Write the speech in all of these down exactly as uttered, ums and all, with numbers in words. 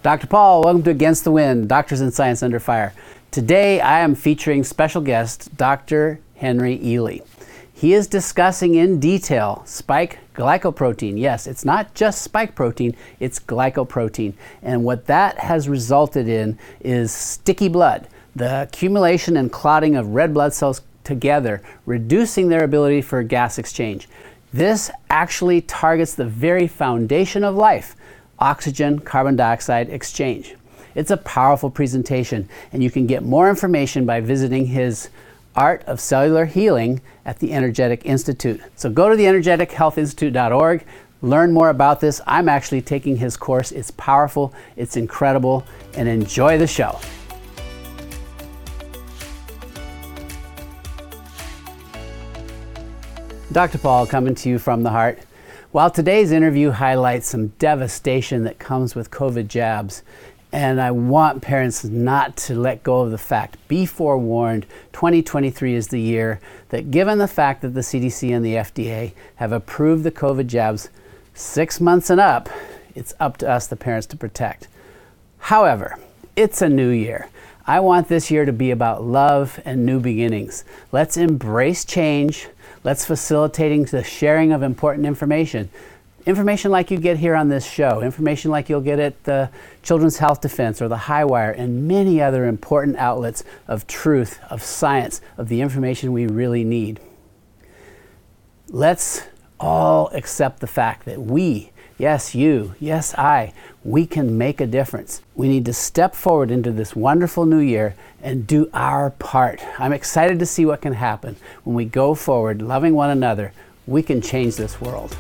Doctor Paul, welcome to Against the Wind, Doctors in Science Under Fire. Today I am featuring special guest Doctor Henry Ealy. He is discussing in detail spike glycoprotein. Yes, it's not just spike protein, it's glycoprotein. And what that has resulted in is sticky blood, the accumulation and clotting of red blood cells together, reducing their ability for gas exchange. This actually targets the very foundation of life, oxygen, carbon dioxide exchange. It's a powerful presentation, and you can get more information by visiting his Art of Cellular Healing at the Energetic Institute. So go to the energetic health institute dot org, learn more about this. I'm actually taking his course. It's powerful, it's incredible, and enjoy the show. Doctor Paul, coming to you from the heart. While today's interview highlights some devastation that comes with COVID jabs, and I want parents not to let go of the fact, be forewarned, twenty twenty-three is the year that, given the fact that the C D C and the F D A have approved the COVID jabs six months and up, it's up to us, the parents, to protect. However, it's a new year. I want this year to be about love and new beginnings. Let's embrace change. Let's facilitating the sharing of important information. Information like you get here on this show, information like you'll get at the Children's Health Defense or the Highwire, and many other important outlets of truth, of science, of the information we really need. Let's all accept the fact that we, yes you, yes I, we can make a difference. We need to step forward into this wonderful new year and do our part. I'm excited to see what can happen when we go forward loving one another. We can change this world.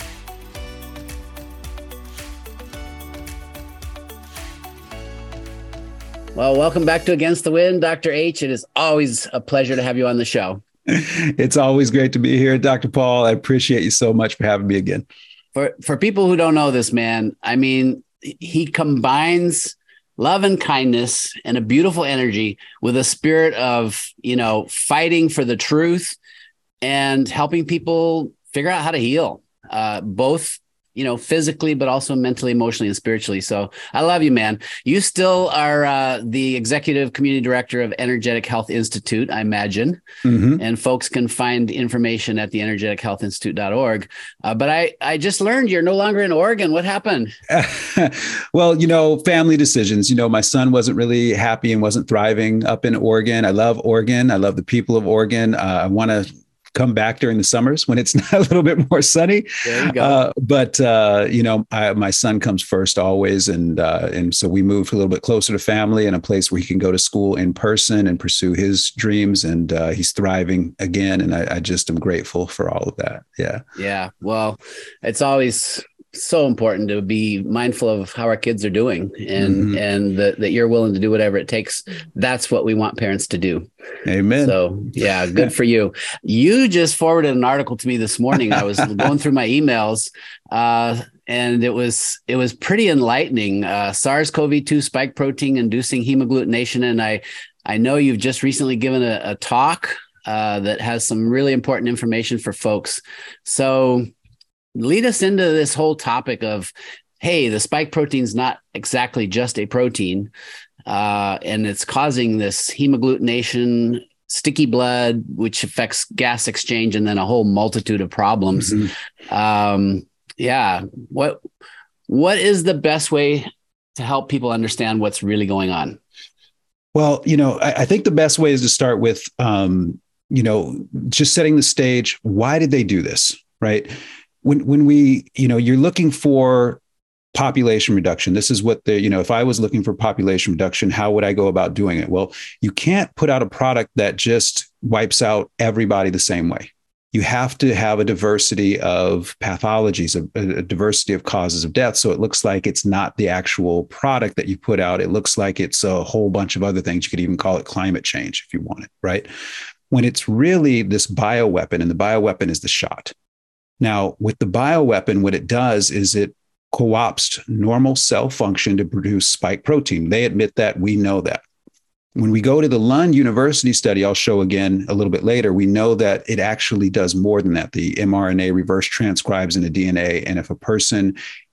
Well, welcome back to Against the Wind, Doctor H. It is always a pleasure to have you on the show. It's always great to be here, Doctor Paul. I appreciate you so much for having me again. For for people who don't know this man, I mean, he combines love and kindness and a beautiful energy with a spirit of, you know, fighting for the truth and helping people figure out how to heal, uh, both, you know, physically, but also mentally, emotionally, and spiritually. So I love you, man. You still are uh, the executive community director of Energetic Health Institute, I imagine. Mm-hmm. And folks can find information at the energetic health institute dot org. Uh, but I, I just learned you're no longer in Oregon. What happened? Well, you know, family decisions. You know, my son wasn't really happy and wasn't thriving up in Oregon. I love Oregon. I love the people of Oregon. Uh, I want to come back during the summers when it's a little bit more sunny. There you go. Uh, but, uh, you know, I, my son comes first always. And, uh, and so we moved a little bit closer to family and a place where he can go to school in person and pursue his dreams. And uh, he's thriving again. And I, I just am grateful for all of that. Yeah. Yeah. Well, it's always so important to be mindful of how our kids are doing, and mm-hmm. and that, that you're willing to do whatever it takes. That's what we want parents to do. Amen. So yeah, good for you. You just forwarded an article to me this morning. I was going through my emails, uh, and it was it was pretty enlightening. Uh, SARS C o V two spike protein inducing hemagglutination, and I I know you've just recently given a, a talk uh, that has some really important information for folks. So lead us into this whole topic of, hey, the spike protein is not exactly just a protein, uh, and it's causing this hemagglutination, sticky blood, which affects gas exchange, and then a whole multitude of problems. Mm-hmm. Um, yeah. What What is the best way to help people understand what's really going on? Well, you know, I, I think the best way is to start with, um, you know, just setting the stage. Why did they do this, right? When when we, you know, you're looking for population reduction. This is what the, you know, if I was looking for population reduction, how would I go about doing it? Well, you can't put out a product that just wipes out everybody the same way. You have to have a diversity of pathologies, a, a diversity of causes of death. So it looks like it's not the actual product that you put out. It looks like it's a whole bunch of other things. You could even call it climate change if you want it, right? When it's really this bioweapon, and the bioweapon is the shot. Now, with the bioweapon, what it does is it co-opts normal cell function to produce spike protein. They admit that. We know that. When we go to the Lund University study, I'll show again a little bit later, we know that it actually does more than that. The mRNA reverse transcribes in the D N A. And if a person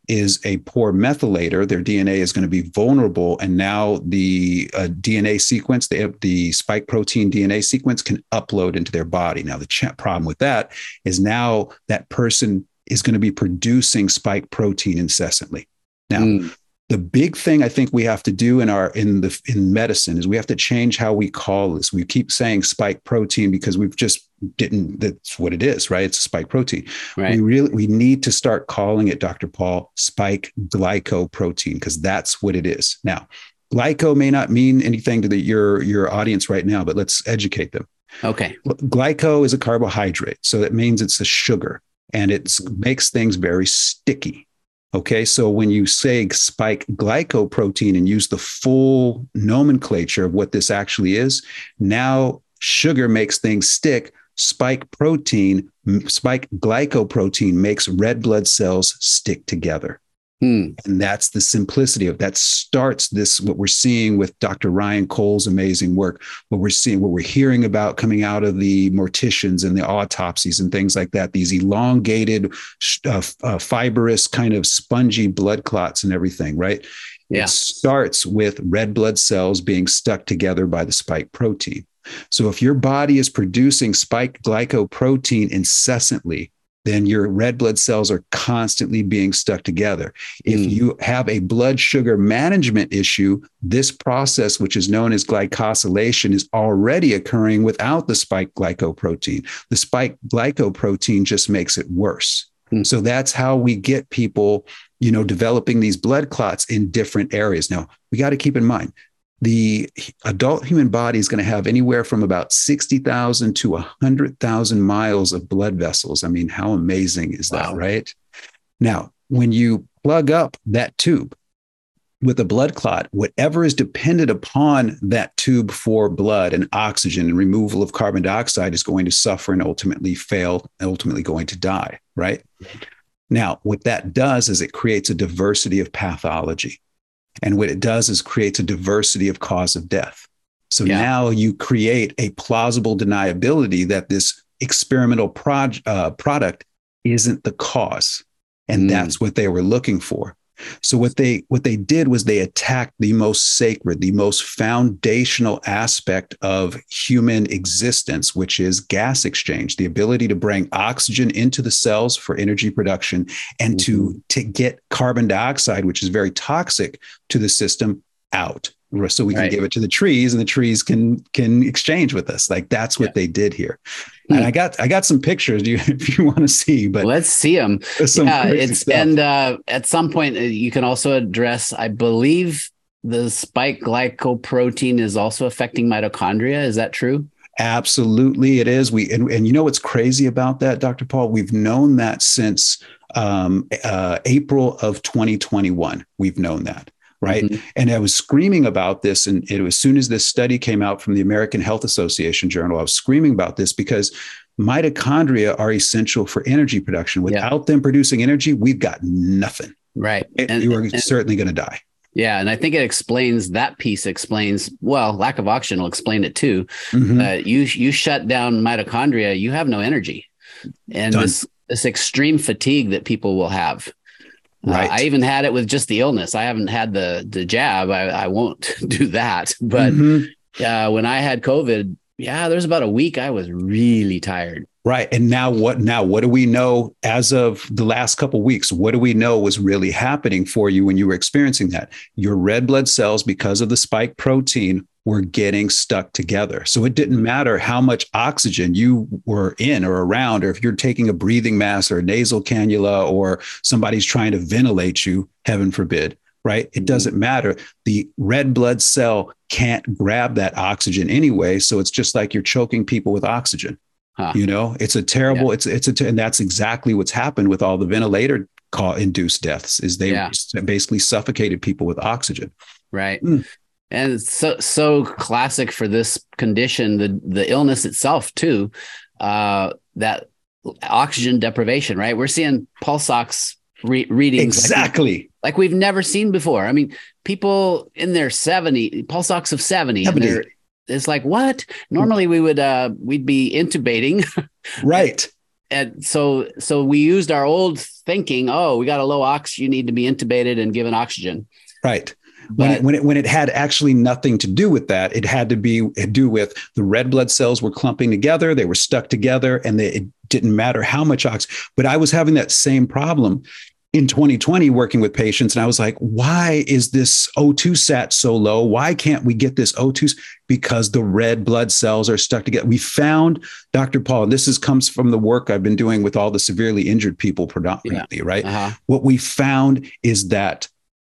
is a poor methylator, their D N A is going to be vulnerable. And now the uh, D N A sequence, they have the spike protein D N A sequence can upload into their body. Now, the ch- problem with that is now that person is going to be producing spike protein incessantly. Now, mm. the big thing I think we have to do in our in the in medicine is we have to change how we call this. We keep saying spike protein because we've just didn't. That's what it is, right? It's a spike protein. Right. We really we need to start calling it, Doctor Paul, spike glycoprotein, because that's what it is. Now, glyco may not mean anything to the, your your audience right now, but let's educate them. Okay. Glyco is a carbohydrate, so that means it's a sugar, and it makes things very sticky. Okay, so when you say spike glycoprotein and use the full nomenclature of what this actually is, now sugar makes things stick. Spike protein, spike glycoprotein makes red blood cells stick together. Hmm. And that's the simplicity of that starts this, what we're seeing with Doctor Ryan Cole's amazing work, what we're seeing, what we're hearing about coming out of the morticians and the autopsies and things like that, these elongated, uh, uh, fibrous kind of spongy blood clots and everything, right? Yeah. It starts with red blood cells being stuck together by the spike protein. So if your body is producing spike glycoprotein incessantly, then your red blood cells are constantly being stuck together. If mm. you have a blood sugar management issue, this process, which is known as glycosylation, is already occurring without the spike glycoprotein. The spike glycoprotein just makes it worse. Mm. So that's how we get people, you know, developing these blood clots in different areas. Now, we got to keep in mind, the adult human body is going to have anywhere from about sixty thousand to one hundred thousand miles of blood vessels. I mean, how amazing is that, wow. right? Now, when you plug up that tube with a blood clot, whatever is dependent upon that tube for blood and oxygen and removal of carbon dioxide is going to suffer and ultimately fail, and ultimately going to die, right? Now, what that does is it creates a diversity of pathology. And what it does is creates a diversity of cause of death. So yeah. now you create a plausible deniability that this experimental proj- uh, product isn't the cause. And mm. that's what they were looking for. So what they what they did was they attacked the most sacred, the most foundational aspect of human existence, which is gas exchange, the ability to bring oxygen into the cells for energy production and mm-hmm. to, to get carbon dioxide, which is very toxic to the system, out. So we can right. give it to the trees and the trees can can exchange with us. Like that's what yeah. they did here. Hmm. And I got I got some pictures you, if you want to see, but let's see them. Yeah, it's stuff. And uh, at some point you can also address, I believe the spike glycoprotein is also affecting mitochondria. Is that true? Absolutely, it is. We and, and you know what's crazy about that, Doctor Paul? We've known that since um, uh, April of twenty twenty-one. We've known that. Right. Mm-hmm. And I was screaming about this. And it was, as soon as this study came out from the American Health Association journal, I was screaming about this because mitochondria are essential for energy production. Without yeah. them producing energy, we've got nothing. Right. And, you are and, certainly going to die. Yeah. And I think it explains that piece explains, well, lack of oxygen will explain it too. Mm-hmm. Uh, you, you shut down mitochondria, you have no energy. And Done. this, this extreme fatigue that people will have. Right. Uh, I even had it with just the illness. I haven't had the the jab. I, I won't do that. But mm-hmm. uh, when I had COVID, yeah, there's about a week I was really tired. Right. And now what? Now, what do we know as of the last couple of weeks? What do we know was really happening for you when you were experiencing that? Your red blood cells, because of the spike protein, were getting stuck together. So it didn't matter how much oxygen you were in or around, or if you're taking a breathing mask or a nasal cannula, or somebody's trying to ventilate you, heaven forbid, right? It doesn't matter. The red blood cell can't grab that oxygen anyway. So it's just like you're choking people with oxygen. Huh. You know, it's a terrible, yeah. it's, it's a, and that's exactly what's happened with all the ventilator call induced deaths is they yeah. basically suffocated people with oxygen. Right. Mm. And so so classic for this condition, the the illness itself too, uh, that oxygen deprivation, right? We're seeing pulse ox re- readings exactly like, we, like we've never seen before. I mean, people in their seventy, pulse ox of seventy, seventy. And it's like, what? Normally we would uh, we'd be intubating, right? And so, so we used our old thinking. Oh, we got a low ox. You need to be intubated and given oxygen. Right. When But it, when it when it had actually nothing to do with that, it had to be do with the red blood cells were clumping together, they were stuck together, and they, it didn't matter how much oxygen. But I was having that same problem in twenty twenty working with patients, and I was like, why is this O two sat so low? Why can't we get this O two? Because the red blood cells are stuck together. We found, Doctor Paul, and this is comes from the work I've been doing with all the severely injured people predominantly, yeah. right? Uh-huh. What we found is that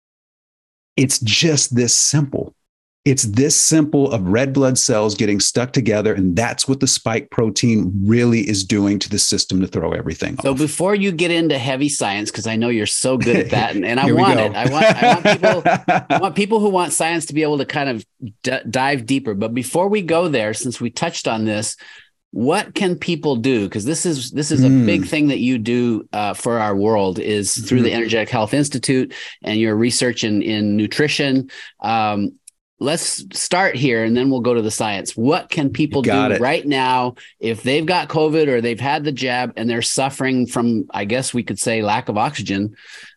it's just this simple. It's this simple of red blood cells getting stuck together. And that's what the spike protein really is doing to the system to throw everything so off. So before you get into heavy science, because I know you're so good at that, and, and I want it. I want, I want people, I want people who want science to be able to kind of d- dive deeper. But before we go there, since we touched on this, what can people do? Because this is this is a mm. big thing that you do uh, for our world is through mm. the Energetic Health Institute and your research in, in nutrition. Um, let's start here and then we'll go to the science. What can people do it. right now if they've got COVID or they've had the jab and they're suffering from, I guess we could say, lack of oxygen?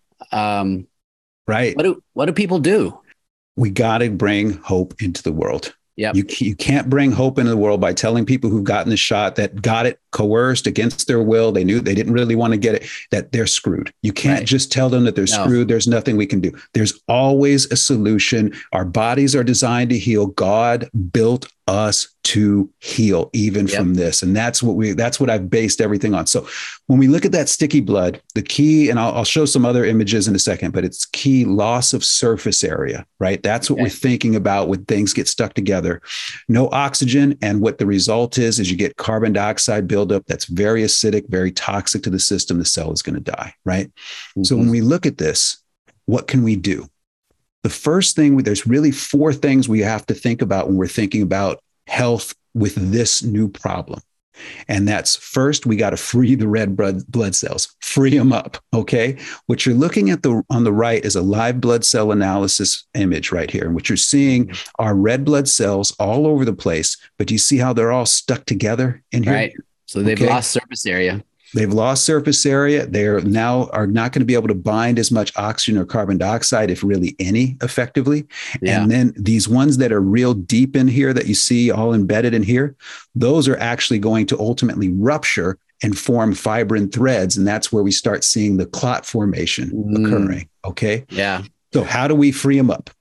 Um, right. What do, what do people do? We got to bring hope into the world. Yep. You, you can't bring hope into the world by telling people who've gotten the shot that got it coerced against their will. They knew they didn't really want to get it, that they're screwed. You can't right. just tell them that they're no. screwed. There's nothing we can do. There's always a solution. Our bodies are designed to heal. God built us to heal even yep. from this. And that's what we, that's what I've based everything on. So when we look at that sticky blood, the key, and I'll, I'll show some other images in a second, but it's key loss of surface area, right? That's what okay. we're thinking about when things get stuck together. No oxygen. And what the result is, is you get carbon dioxide buildup that's very acidic, very toxic to the system. The cell is going to die, right? Mm-hmm. So when we look at this, what can we do? The first thing, there's really four things we have to think about when we're thinking about health with this new problem. And that's first, we got to free the red blood, blood cells, free them up. Okay. What you're looking at the on the right is a live blood cell analysis image right here. And what you're seeing are red blood cells all over the place, but do you see how they're all stuck together in here? Right. So they've okay. lost surface area. They've lost surface area. They're now are not going to be able to bind as much oxygen or carbon dioxide, if really any, effectively. Yeah. And then these ones that are real deep in here that you see all embedded in here, those are actually going to ultimately rupture and form fibrin threads. And that's where we start seeing the clot formation mm. occurring. Okay. Yeah. So how do we free them up?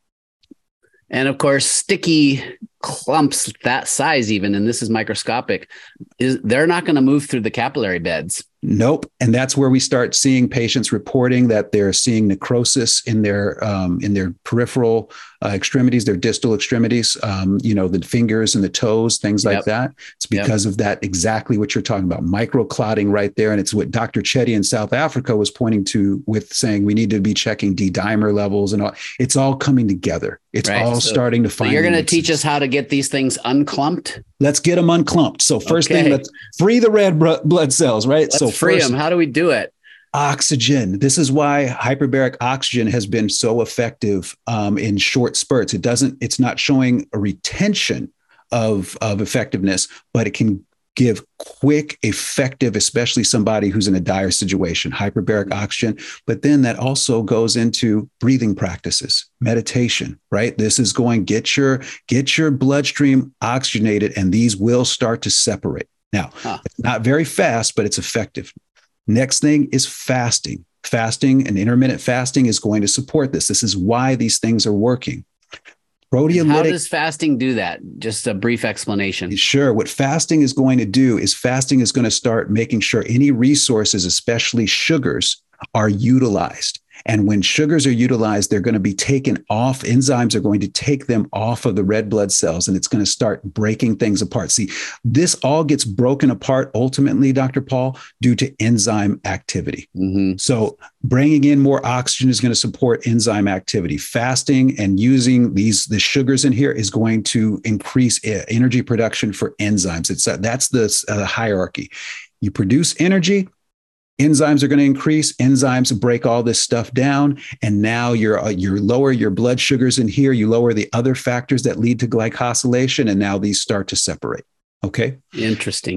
And of course, sticky clumps that size, even, and this is microscopic, is they're not going to move through the capillary beds. Nope. And that's where we start seeing patients reporting that they're seeing necrosis in their um, in their peripheral uh, extremities, their distal extremities, um, you know, the fingers and the toes, things like yep. that. It's because yep. of that, exactly what you're talking about, microclotting right there. And it's what Doctor Chetty in South Africa was pointing to with saying we need to be checking D-dimer levels and all. It's all coming together. It's right. all so, starting to find. So you're going to teach us how to get these things unclumped? Let's get them unclumped. So first okay. thing, let's free the red blood cells, right? Let's so free first, them. How do we do it? Oxygen. This is why hyperbaric oxygen has been so effective um, in short spurts. It doesn't, it's not showing a retention of, of effectiveness, but it can give quick, effective, especially somebody who's in a dire situation, hyperbaric oxygen. But then that also goes into breathing practices, meditation, right? This is going, get your, get your bloodstream oxygenated, and these will start to separate. Now, huh. it's not very fast, but it's effective. Next thing is fasting. Fasting and intermittent fasting is going to support this. This is why these things are working. Proteolytic. How does fasting do that? Just a brief explanation. Sure. What fasting is going to do is fasting is going to start making sure any resources, especially sugars, are utilized. And when sugars are utilized, they're going to be taken off. Enzymes are going to take them off of the red blood cells, and it's going to start breaking things apart. See, this all gets broken apart ultimately, Doctor Paul, due to enzyme activity. Mm-hmm. So bringing in more oxygen is going to support enzyme activity. Fasting and using these the sugars in here is going to increase energy production for enzymes. It's uh, that's the uh, hierarchy. You produce energy. Enzymes are going to increase. Enzymes break all this stuff down. And now you're, uh, you lower your blood sugars in here. You lower the other factors that lead to glycosylation. And now these start to separate. Okay. Interesting.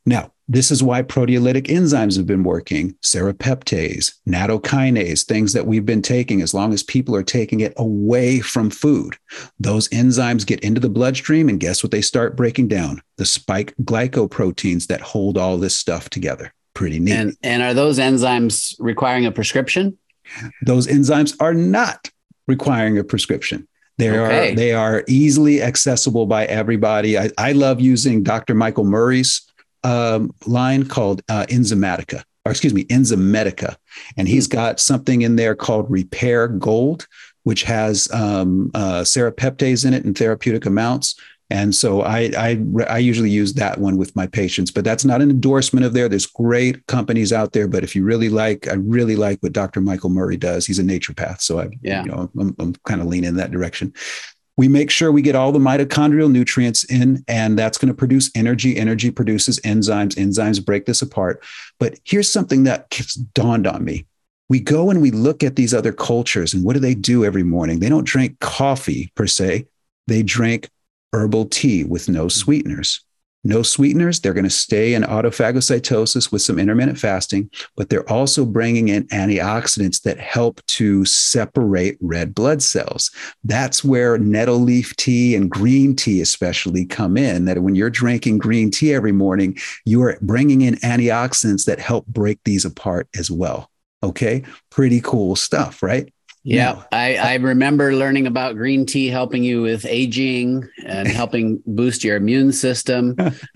Now, this is why proteolytic enzymes have been working, serrapeptase, nattokinase, things that we've been taking as long as people are taking it away from food. Those enzymes get into the bloodstream, and guess what they start breaking down? The spike glycoproteins that hold all this stuff together. Pretty neat. And, and are those enzymes requiring a prescription? Those enzymes are not requiring a prescription. They okay. are they are easily accessible by everybody. I, I love using Doctor Michael Murray's um, line called uh, Enzymatica, or excuse me, Enzymedica. And he's got something in there called Repair Gold, which has um, uh, serrapeptase in it in therapeutic amounts. And so I, I I usually use that one with my patients, but that's not an endorsement of there. There's great companies out there, but if you really like, I really like what Doctor Michael Murray does. He's a naturopath, so I, yeah. you know, I'm, I'm kind of leaning in that direction. We make sure we get all the mitochondrial nutrients in, and that's going to produce energy. Energy produces enzymes. Enzymes break this apart. But here's something that dawned on me. We go and we look at these other cultures, and what do they do every morning? They don't drink coffee per se. They drink herbal tea with no sweeteners. No sweeteners, they're going to stay in autophagocytosis with some intermittent fasting, but they're also bringing in antioxidants that help to separate red blood cells. That's where nettle leaf tea and green tea especially come in, that when you're drinking green tea every morning, you are bringing in antioxidants that help break these apart as well. Okay, pretty cool stuff, right? Yeah, now, I, I remember learning about green tea helping you with aging and helping boost your immune system.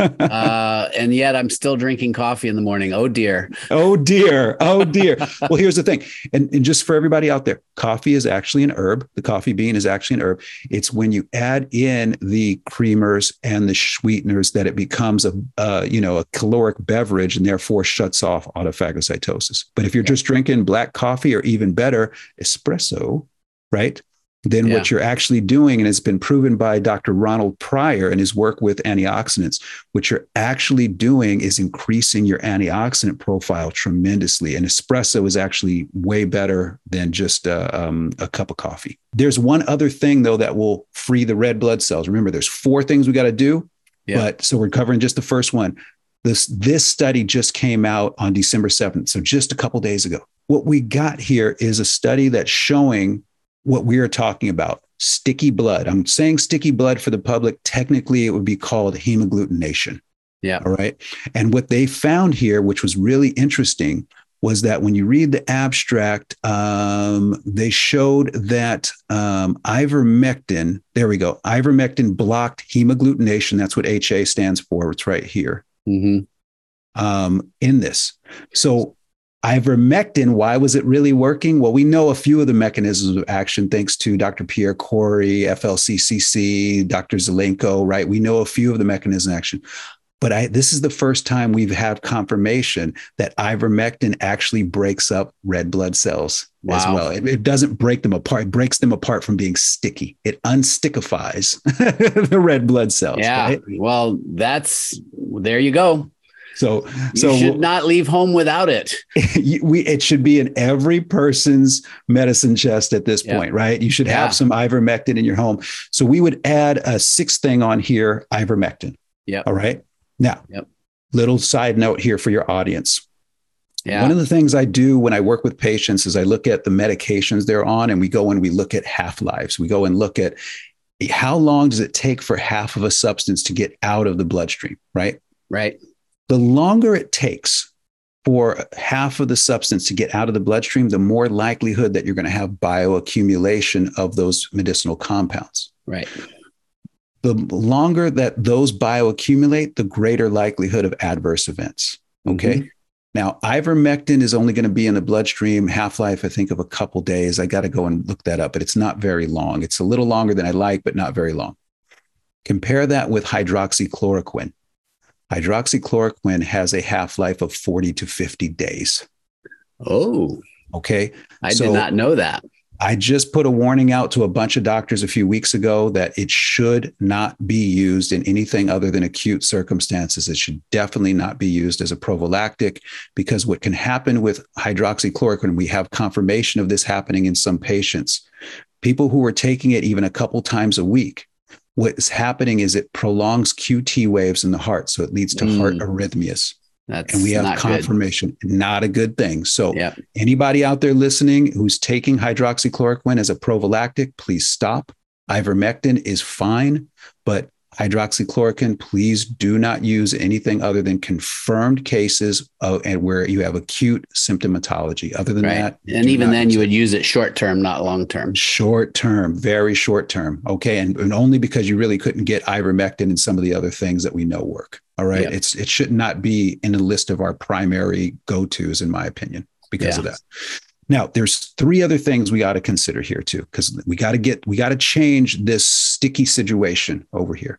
Uh, and yet I'm still drinking coffee in the morning. Oh, dear. Oh, dear. Oh, dear. Well, here's the thing. And, and just for everybody out there, coffee is actually an herb. The coffee bean is actually an herb. It's when you add in the creamers and the sweeteners that it becomes a, uh, you know, a caloric beverage and therefore shuts off autophagocytosis. But if you're yeah. just drinking black coffee, or even better, espresso, So, right? Then yeah. what you're actually doing, and it's been proven by Doctor Ronald Pryor in his work with antioxidants, what you're actually doing is increasing your antioxidant profile tremendously. And espresso is actually way better than just uh, um, a cup of coffee. There's one other thing, though, that will free the red blood cells. Remember, there's four things we got to do. Yeah. But so we're covering just the first one. This, this study just came out on December seventh, so just a couple days ago. What we got here is a study that's showing what we are talking about, sticky blood. I'm saying sticky blood for the public. Technically, it would be called hemagglutination. Yeah. All right. And what they found here, which was really interesting, was that when you read the abstract, um, they showed that um, ivermectin, there we go, ivermectin blocked hemagglutination. That's what H A stands for. It's right here. Mm-hmm. Um, in this. So ivermectin, why was it really working? Well, we know a few of the mechanisms of action thanks to Doctor Pierre Corey, F L C C C, Doctor Zelenko, right? We know a few of the mechanisms of action. But I, this is the first time we've had confirmation that ivermectin actually breaks up red blood cells wow. as well. It, it doesn't break them apart. It breaks them apart from being sticky. It unstickifies the red blood cells. Yeah. Right? Well, that's, there you go. So, you so should not leave home without it. we, it should be in every person's medicine chest at this yep. point, right? You should yeah. have some ivermectin in your home. So we would add a sixth thing on here, ivermectin. Yeah. All right. Now, yep. little side note here for your audience. Yeah. One of the things I do when I work with patients is I look at the medications they're on, and we go and we look at half-lives. We go and look at how long does it take for half of a substance to get out of the bloodstream, right? Right. The longer it takes for half of the substance to get out of the bloodstream, the more likelihood that you're going to have bioaccumulation of those medicinal compounds. Right. The longer that those bioaccumulate, the greater likelihood of adverse events. Okay. Mm-hmm. Now, ivermectin is only going to be in the bloodstream half-life, I think, of a couple days. I got to go and look that up, but it's not very long. It's a little longer than I like, but not very long. Compare that with hydroxychloroquine. Hydroxychloroquine has a half-life of forty to fifty days. Oh, okay. I so did not know that. I just put a warning out to a bunch of doctors a few weeks ago that it should not be used in anything other than acute circumstances. It should definitely not be used as a prophylactic, because what can happen with hydroxychloroquine, we have confirmation of this happening in some patients, people who are taking it even a couple times a week. what's happening is it prolongs Q T waves in the heart. So it leads to mm. heart arrhythmias. That's and we have not confirmation, good. Not a good thing. So yep. anybody out there listening who's taking hydroxychloroquine as a prophylactic, please stop. Ivermectin is fine, but hydroxychloroquine, please do not use anything other than confirmed cases of, and where you have acute symptomatology. Other than right. that, and even then you would use it short term, not long term. Short term, very short term. Okay. And, and only because you really couldn't get ivermectin and some of the other things that we know work. All right. Yep. It's it should not be in the list of our primary go-tos, in my opinion, because yeah. of that. Now, there's three other things we got to consider here too, because we got to get we got to change this sticky situation over here.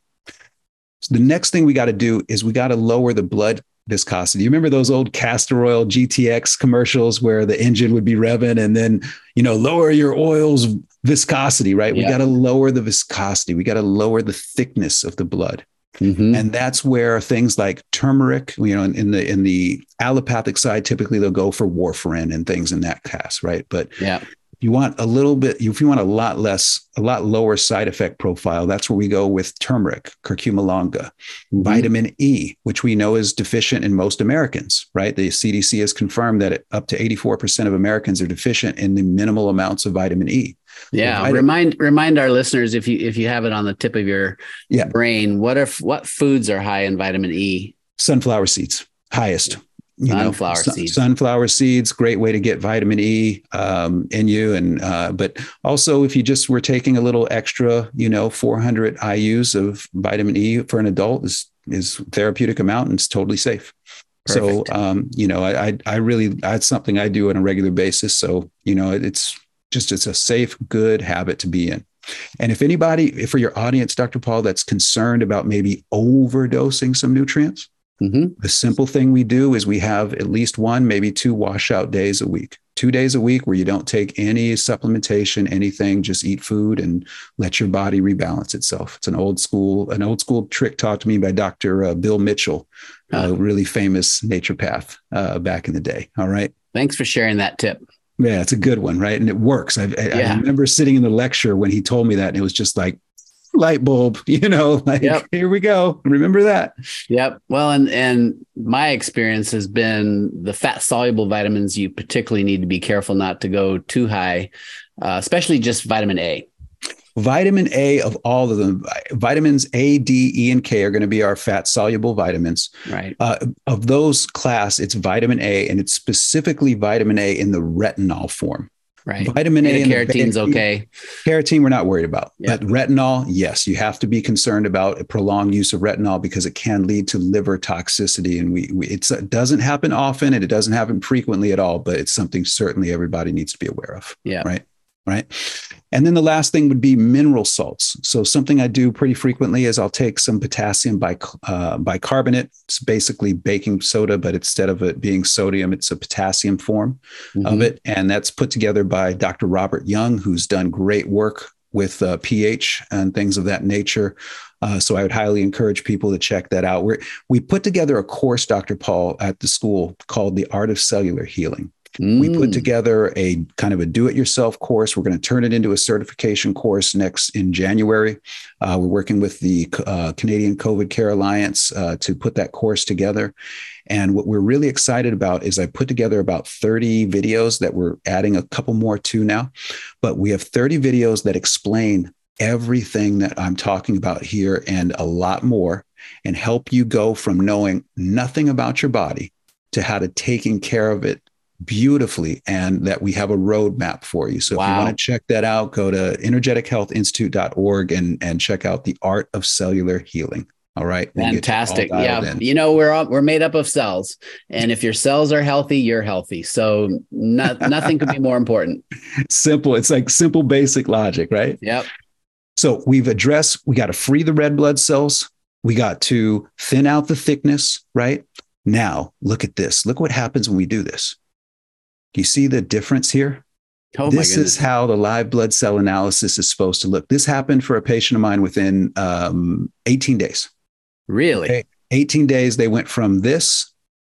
So the next thing we got to do is we got to lower the blood viscosity. You remember those old castor oil G T X commercials where the engine would be revving and then, you know, lower your oil's viscosity, right? Yeah. We got to lower the viscosity. We got to lower the thickness of the blood. Mm-hmm. And that's where things like turmeric, you know, in, in the in the allopathic side, typically they'll go for warfarin and things in that class, right? But yeah. you want a little bit, if you want a lot less, a lot lower side effect profile, that's where we go with turmeric, curcuma longa, mm-hmm. vitamin E, which we know is deficient in most Americans, right? The C D C has confirmed that up to eighty-four percent of Americans are deficient in the minimal amounts of vitamin E. Yeah. Vitamin- remind, remind our listeners, if you, if you have it on the tip of your yeah. brain, what if, what foods are high in vitamin E? Sunflower seeds, highest. You sunflower know, sun, seeds. Sunflower seeds, great way to get vitamin E um, in you. And uh, but also, if you just were taking a little extra, you know, four hundred I U's of vitamin E for an adult is is therapeutic amount and it's totally safe. Perfect. So, um, you know, I, I I really that's something I do on a regular basis. So, you know, it's just it's a safe, good habit to be in. And if anybody, if for your audience, Doctor Paul, that's concerned about maybe overdosing some nutrients. Mm-hmm. The simple thing we do is we have at least one, maybe two washout days a week, two days a week where you don't take any supplementation, anything, just eat food and let your body rebalance itself. It's an old school, an old school trick taught to me by Doctor Uh, Bill Mitchell, uh, a really famous naturopath uh, back in the day. All right. Thanks for sharing that tip. Yeah, it's a good one, right? And it works. I, I, yeah. I remember sitting in the lecture when he told me that, and it was just like, light bulb, you know, like, yep. Here we go. Remember that. Yep. Well, and, and my experience has been the fat soluble vitamins, you particularly need to be careful not to go too high, uh, especially just vitamin A. Vitamin A of all of them, vitamins A, D, E, and K are going to be our fat soluble vitamins. Right. Uh, of those class, it's vitamin A, and it's specifically vitamin A in the retinol form. Right. Vitamin A and keratine okay. Keratin, we're not worried about. Yep. But retinol, yes, you have to be concerned about a prolonged use of retinol because it can lead to liver toxicity. And we, we it's, it doesn't happen often and it doesn't happen frequently at all, but it's something certainly everybody needs to be aware of. Yeah. Right. Right. And then the last thing would be mineral salts. So something I do pretty frequently is I'll take some potassium bic- uh, bicarbonate. It's basically baking soda, but instead of it being sodium, it's a potassium form mm-hmm. of it. And that's put together by Doctor Robert Young, who's done great work with uh, pH and things of that nature. Uh, so I would highly encourage people to check that out. We're, we put together a course, Doctor Paul, at the school called The Art of Cellular Healing. Mm. We put together a kind of a do-it-yourself course. We're going to turn it into a certification course next in January. Uh, we're working with the uh, Canadian COVID Care Alliance uh, to put that course together. And what we're really excited about is I put together about thirty videos that we're adding a couple more to now. But we have thirty videos that explain everything that I'm talking about here and a lot more, and help you go from knowing nothing about your body to how to taking care of it beautifully, and that we have a roadmap for you. So wow. If you want to check that out, go to energetic health institute dot org and, and check out The Art of Cellular Healing. All right. Fantastic. Yeah. In. You know, we're all, we're made up of cells, and if your cells are healthy, you're healthy. So not, nothing could be more important. Simple. It's like simple, basic logic, right? Yep. So we've addressed, we got to free the red blood cells. We got to thin out the thickness, right? Now, look at this. Look what happens when we do this. Do you see the difference here? Oh, this is how the live blood cell analysis is supposed to look. This happened for a patient of mine within um, eighteen days. Really? Okay. eighteen days, they went from this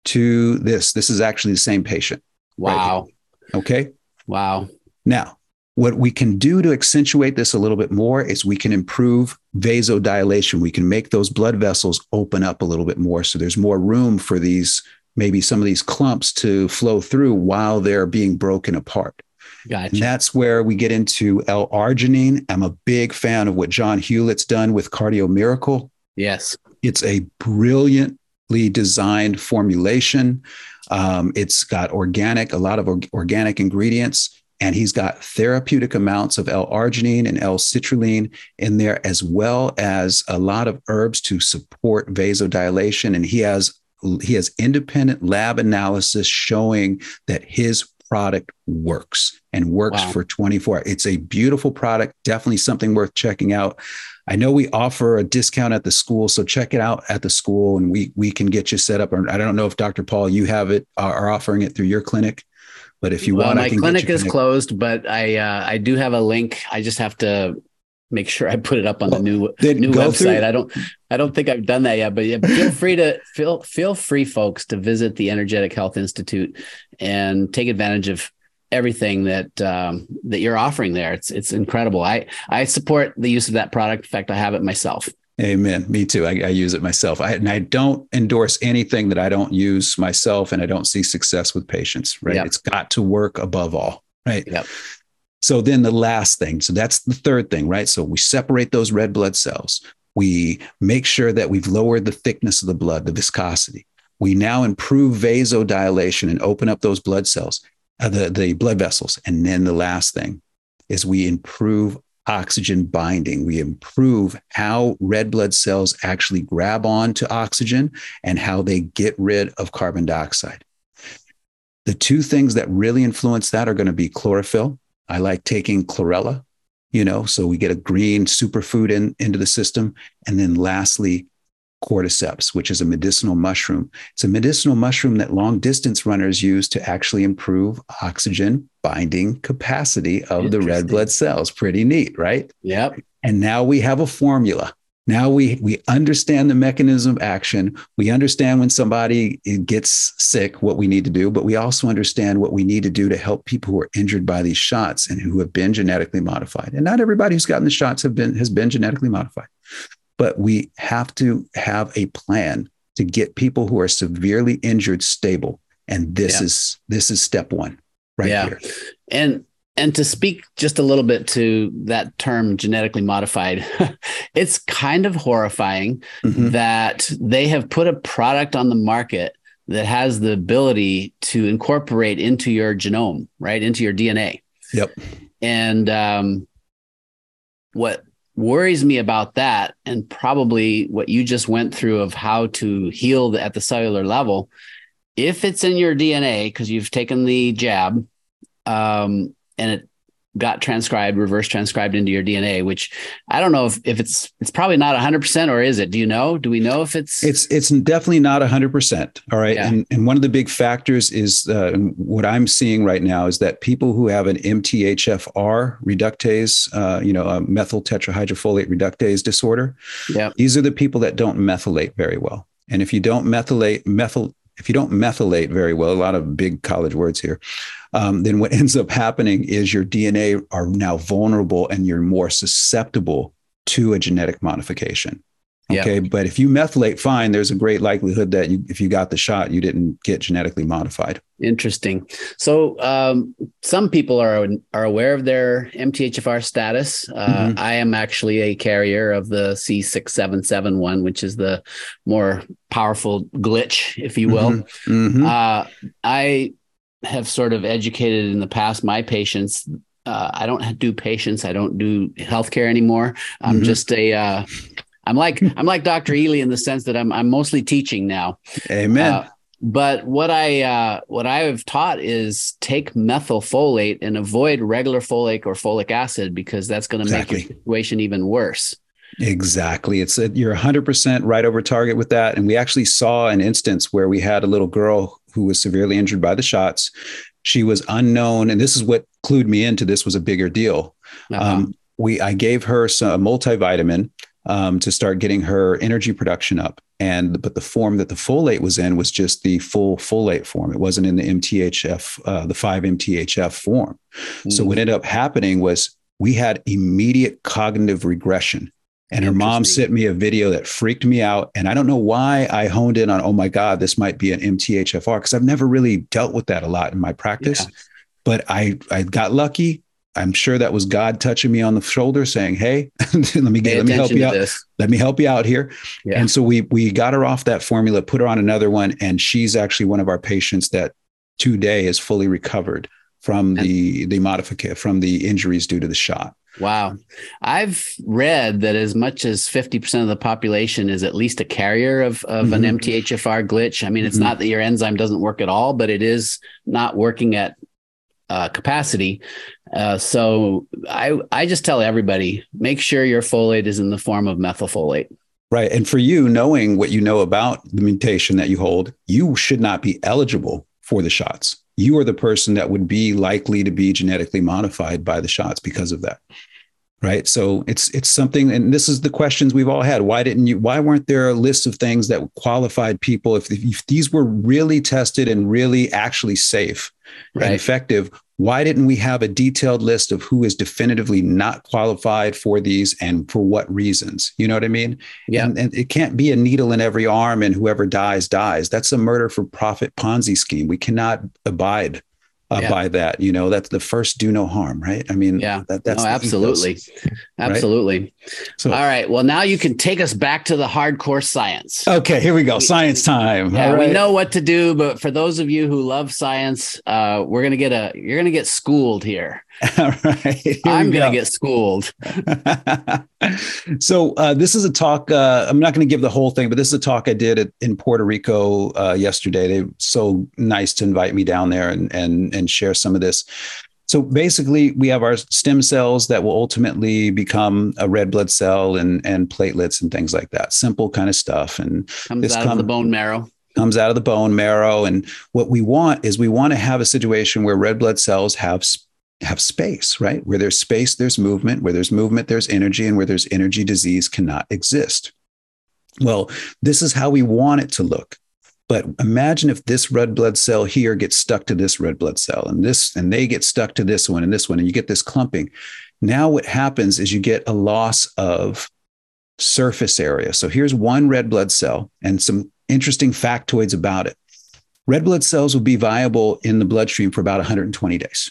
to this. This is actually the same patient. Wow. Right. Okay. Wow. Now, What we can do to accentuate this a little bit more is we can improve vasodilation. We can make those blood vessels open up a little bit more. So there's more room for these, maybe some of these clumps to flow through while they're being broken apart. Gotcha. And that's where we get into L-arginine. I'm a big fan of what John Hewlett's done with Cardio Miracle. Yes. It's a brilliantly designed formulation. Um, it's got organic, a lot of or- organic ingredients. And he's got therapeutic amounts of L-arginine and L-citrulline in there, as well as a lot of herbs to support vasodilation. And he has he has independent lab analysis showing that his product works and works Wow. for twenty-four. It's a beautiful product, definitely something worth checking out. I know we offer a discount at the school, so check it out at the school, and we we can get you set up. I don't know if Doctor Paul, you have it, are offering it through your clinic. But if you well, want, my I can clinic get you is connected. closed, but I uh, I do have a link. I just have to make sure I put it up on Well, the new then new go website. through- I don't I don't think I've done that yet, but yeah, feel free to feel feel free, folks, to visit the Energetic Health Institute and take advantage of everything that um, that you're offering there. It's it's incredible. I I support the use of that product. In fact, I have it myself. Amen. Me too. I, I use it myself. I, and I don't endorse anything that I don't use myself, and I don't see success with patients, right? Yep. It's got to work above all, right? Yep. So then the last thing, so that's the third thing, right? So we separate those red blood cells. We make sure that we've lowered the thickness of the blood, the viscosity. We now improve vasodilation and open up those blood cells, uh, the, the blood vessels. And then the last thing is we improve oxygen binding. We improve how red blood cells actually grab on to oxygen and how they get rid of carbon dioxide. The two things that really influence that are going to be chlorophyll. I like taking chlorella, you know, so we get a green superfood in, into the system. And then lastly, cordyceps, which is a medicinal mushroom. It's a medicinal mushroom that long distance runners use to actually improve oxygen binding capacity of the red Interesting. blood cells. Pretty neat, right? Yep. And now we have a formula. Now we we understand the mechanism of action. We understand when somebody gets sick, what we need to do, but we also understand what we need to do to help people who are injured by these shots and who have been genetically modified. And not everybody who's gotten the shots have been has been genetically modified. But we have to have a plan to get people who are severely injured stable. And this Yeah. is this is step one right Yeah. here. And and to speak just a little bit to that term genetically modified, it's kind of horrifying Mhm. that they have put a product on the market that has the ability to incorporate into your genome, right? Into your D N A. Yep. And um, what worries me about that, and probably what you just went through of how to heal the, at the cellular level, if it's in your D N A, because you've taken the jab, um, and it got transcribed, reverse transcribed into your D N A, which I don't know if, if it's, it's probably not one hundred percent, or is it? Do you know? Do we know if it's... It's it's definitely not one hundred percent. All right. Yeah. And, and one of the big factors is uh, what I'm seeing right now is that people who have an M T H F R reductase, uh, you know, a methyl tetrahydrofolate reductase disorder, Yeah. these are the people that don't methylate very well. And if you don't methylate, methyl, if you don't methylate very well, a lot of big college words here, um, then what ends up happening is your D N A are now vulnerable and you're more susceptible to a genetic modification. Yeah. Okay. But if you methylate fine, there's a great likelihood that you, if you got the shot, you didn't get genetically modified. Interesting. So um, some people are are aware of their M T H F R status. Uh, Mhm. I am actually a carrier of the C six seven seven one, which is the more powerful glitch, if you will. Mhm. Uh, I have sort of educated in the past my patients. Uh, I don't do patients. I don't do healthcare anymore. I'm Mhm. just a. Uh, I'm like I'm like Doctor Ely in the sense that I'm I'm mostly teaching now. Amen. Uh, but what I uh, what I have taught is take methylfolate and avoid regular folate or folic acid, because that's going to make Exactly. your situation even worse. Exactly. It's a, you're one hundred percent right over target with that. And we actually saw an instance where we had a little girl who was severely injured by the shots. She was unknown. And this is what clued me into this was a bigger deal. Uh-huh. Um, we I gave her some, a multivitamin. um, to start getting her energy production up. And but the form that the folate was in was just the full folate form. It wasn't in the M T H F, uh, the five M T H F form. Mm. So what ended up happening was we had immediate cognitive regression. And her mom sent me a video that freaked me out. And I don't know why I honed in on, oh my God, this might be an M T H F R, because I've never really dealt with that a lot in my practice. Yeah. But I, I got lucky. I'm sure that was God touching me on the shoulder saying, hey, let me get, let me help you out. This. Let me help you out here. Yeah. And so we, we got her off that formula, put her on another one. And she's actually one of our patients that today is fully recovered from and- the, the modification, from the injuries due to the shot. Wow. I've read that as much as fifty percent of the population is at least a carrier of, of mm-hmm. an M T H F R glitch. I mean, it's mm-hmm. not that your enzyme doesn't work at all, but it is not working at uh, capacity. Uh, so I, I just tell everybody, make sure your folate is in the form of methylfolate. Right. And for you, knowing what you know about the mutation that you hold, you should not be eligible for the shots. You are the person that would be likely to be genetically modified by the shots because of that. Right. So it's it's something. And this is the questions we've all had. Why didn't you? Why weren't there a list of things that qualified people? If, if these were really tested and really actually safe right. and effective, why didn't we have a detailed list of who is definitively not qualified for these and for what reasons? You know what I mean? Yeah. And, and it can't be a needle in every arm and whoever dies, dies. That's a murder for profit Ponzi scheme. We cannot abide uh, yeah. by that. You know, that's the first do no harm, right? I mean, yeah, that, that's no, absolutely. Ethos, absolutely. Right? So, all right. Well, now you can take us back to the hardcore science. Okay, here we go. We, science time. Yeah, right. We know what to do, but for those of you who love science, uh, we're going to get a, you're going to get schooled here. All right. I'm going to get schooled. So uh, this is a talk. Uh, I'm not going to give the whole thing, but this is a talk I did at, in Puerto Rico uh, yesterday. They were so nice to invite me down there and, and, and share some of this. So basically, we have our stem cells that will ultimately become a red blood cell and, and platelets and things like that. Simple kind of stuff. And comes this out come, of the bone marrow. Comes out of the bone marrow. And what we want is we want to have a situation where red blood cells have have space, right? Where there's space, there's movement. Where there's movement, there's energy. And where there's energy, disease cannot exist. Well, this is how we want it to look. But imagine if this red blood cell here gets stuck to this red blood cell and this, and they get stuck to this one and this one, and you get this clumping. Now what happens is you get a loss of surface area. So here's one red blood cell and some interesting factoids about it. Red blood cells will be viable in the bloodstream for about one hundred twenty days.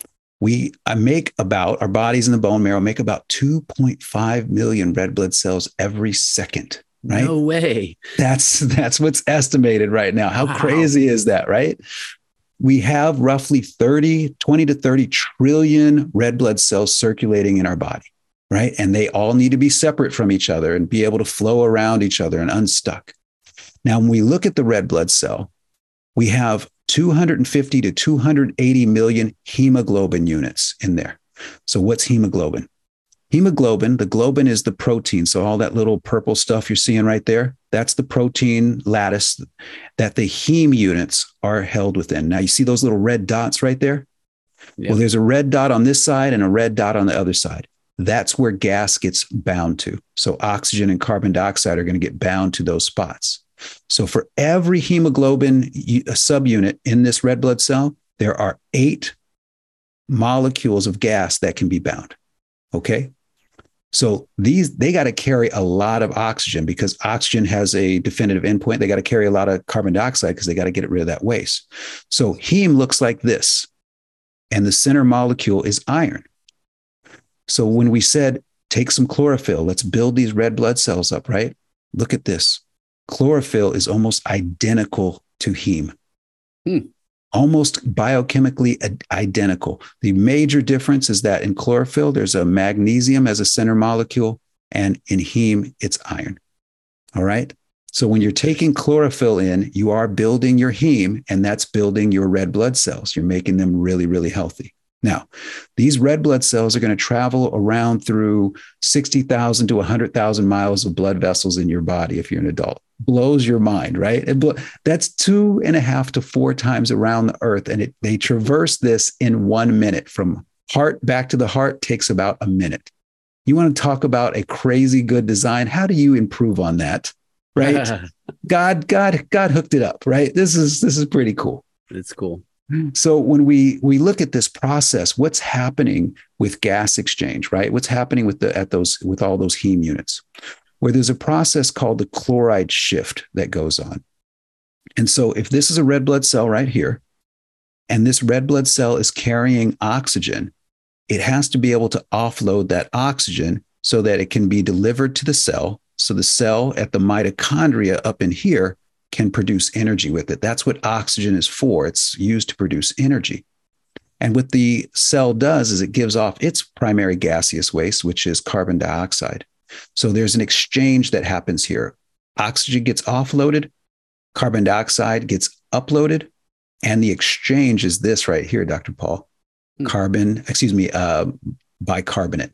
We I make about, our bodies in the bone marrow make about two point five million red blood cells every second. Right? No way. That's that's what's estimated right now. How wow. crazy is that, right? We have roughly thirty, twenty to thirty trillion red blood cells circulating in our body, right? And they all need to be separate from each other and be able to flow around each other and unstuck. Now, when we look at the red blood cell, we have two hundred fifty to two hundred eighty million hemoglobin units in there. So what's hemoglobin? Hemoglobin, the globin is the protein. So all that little purple stuff you're seeing right there, that's the protein lattice that the heme units are held within. Now you see those little red dots right there? Yeah. Well, there's a red dot on this side and a red dot on the other side. That's where gas gets bound to. So oxygen and carbon dioxide are going to get bound to those spots. So for every hemoglobin subunit in this red blood cell, there are eight molecules of gas that can be bound. Okay. So these, they got to carry a lot of oxygen because oxygen has a definitive endpoint. They got to carry a lot of carbon dioxide because they got to get rid of that waste. So heme looks like this. And the center molecule is iron. So when we said, take some chlorophyll, let's build these red blood cells up, right? Look at this. Chlorophyll is almost identical to heme. Hmm. Almost biochemically identical. The major difference is that in chlorophyll, there's a magnesium as a center molecule, and in heme, it's iron. All right. So when you're taking chlorophyll in, you are building your heme, and that's building your red blood cells. You're making them really, really healthy. Now, these red blood cells are going to travel around through sixty thousand to one hundred thousand miles of blood vessels in your body if you're an adult. Blows your mind, right? It blo- that's two and a half to four times around the earth. And it, they traverse this in one minute. From heart back to the heart takes about a minute. You want to talk about a crazy good design? How do you improve on that? Right? God, God, God hooked it up, right? This is this is pretty cool. It's cool. So when we we look at this process, what's happening with gas exchange, right? What's happening with the at those with all those heme units, where there's a process called the chloride shift that goes on. And so if this is a red blood cell right here, and this red blood cell is carrying oxygen, it has to be able to offload that oxygen so that it can be delivered to the cell. So the cell at the mitochondria up in here can produce energy with it. That's what oxygen is for. It's used to produce energy. And what the cell does is it gives off its primary gaseous waste, which is carbon dioxide. So there's an exchange that happens here. Oxygen gets offloaded, carbon dioxide gets uploaded, and the exchange is this right here, Doctor Paul. Carbon, excuse me, uh, bicarbonate.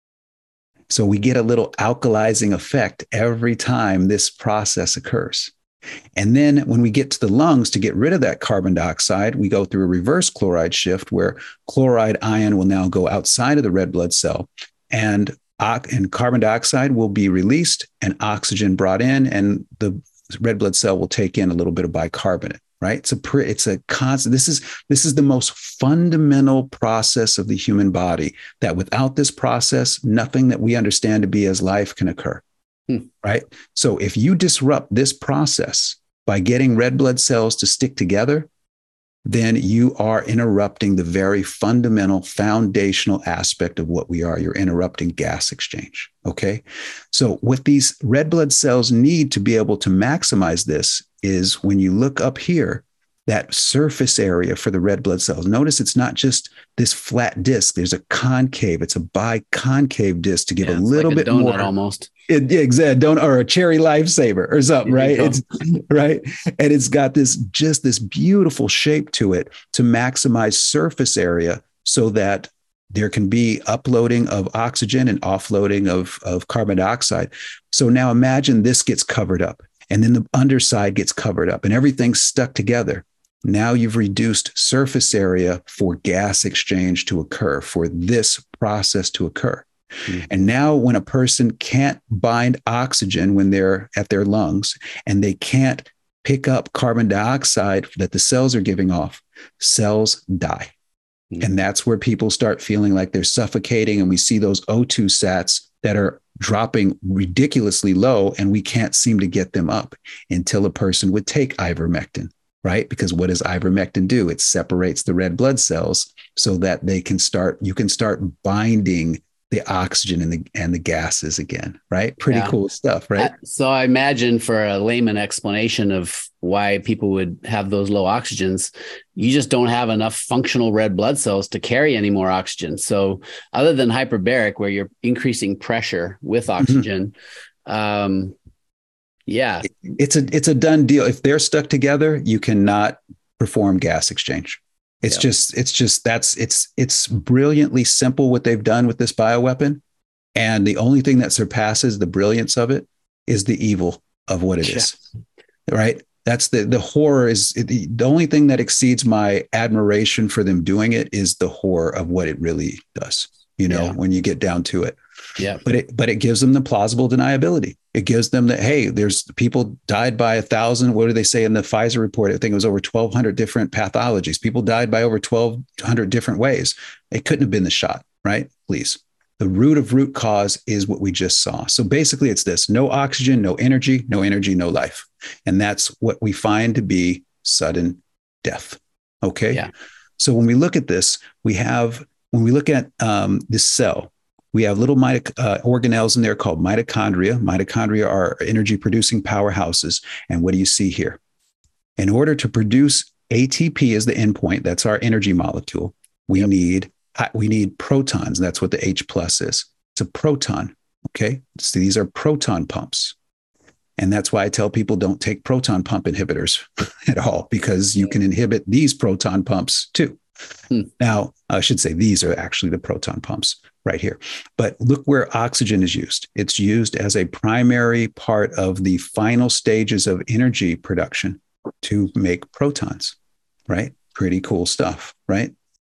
So we get a little alkalizing effect every time this process occurs. And then when we get to the lungs to get rid of that carbon dioxide, we go through a reverse chloride shift where chloride ion will now go outside of the red blood cell, and, and carbon dioxide will be released and oxygen brought in, and the red blood cell will take in a little bit of bicarbonate. Right? It's a pre, it's a constant. This is this is the most fundamental process of the human body, that without this process, nothing that we understand to be as life can occur. Hmm. Right? So if you disrupt this process by getting red blood cells to stick together, then you are interrupting the very fundamental foundational aspect of what we are. You're interrupting gas exchange. Okay. So what these red blood cells need to be able to maximize this is, when you look up here, that surface area for the red blood cells. Notice it's not just this flat disc. There's a concave. It's a biconcave disc to give yeah, a little like a bit donut more. Almost. It, yeah, exactly. Don't, or a cherry lifesaver or something, right? It's right. And it's got this, just this beautiful shape to it to maximize surface area so that there can be uploading of oxygen and offloading of, of carbon dioxide. So now imagine this gets covered up, and then the underside gets covered up, and everything's stuck together. Now you've reduced surface area for gas exchange to occur, for this process to occur. Mm-hmm. And now when a person can't bind oxygen when they're at their lungs, and they can't pick up carbon dioxide that the cells are giving off, cells die. Mm-hmm. And that's where people start feeling like they're suffocating. And we see those O two sats that are dropping ridiculously low, and we can't seem to get them up until a person would take ivermectin. Right? Because what does ivermectin do? It separates the red blood cells so that they can start, you can start binding the oxygen and the, and the gases again, right? Pretty yeah. cool stuff, right? Uh, so I imagine, for a layman explanation of why people would have those low oxygens, you just don't have enough functional red blood cells to carry any more oxygen. So other than hyperbaric, where you're increasing pressure with oxygen, mm-hmm. um, yeah, it's a it's a done deal. If they're stuck together, you cannot perform gas exchange. It's yep. just it's just that's it's it's brilliantly simple what they've done with this bioweapon, and the only thing that surpasses the brilliance of it is the evil of what it yeah. is. Right? That's the the horror is the, the only thing that exceeds my admiration for them doing it is the horror of what it really does. You know, yeah. when you get down to it. Yeah. But it but it gives them the plausible deniability. It gives them that, hey, there's people died by a thousand. What do they say in the Pfizer report? I think it was over twelve hundred different pathologies. People died by over twelve hundred different ways. It couldn't have been the shot, right? Please. The root of root cause is what we just saw. So basically it's this: no oxygen, no energy, no energy, no life. And that's what we find to be sudden death. Okay. Yeah. So when we look at this, we have, when we look at um, this cell, we have little mitoc- uh, organelles in there called mitochondria. Mitochondria are energy producing powerhouses. And what do you see here? In order to produce A T P as the endpoint, that's our energy molecule, we yep. need we need protons. That's what the H plus is. It's a proton. Okay. So these are proton pumps. And that's why I tell people don't take proton pump inhibitors at all, because you can inhibit these proton pumps too. Hmm. Now, I should say these are actually the proton pumps right here. But look where oxygen is used. It's used as a primary part of the final stages of energy production to make protons, right? Pretty cool stuff, right?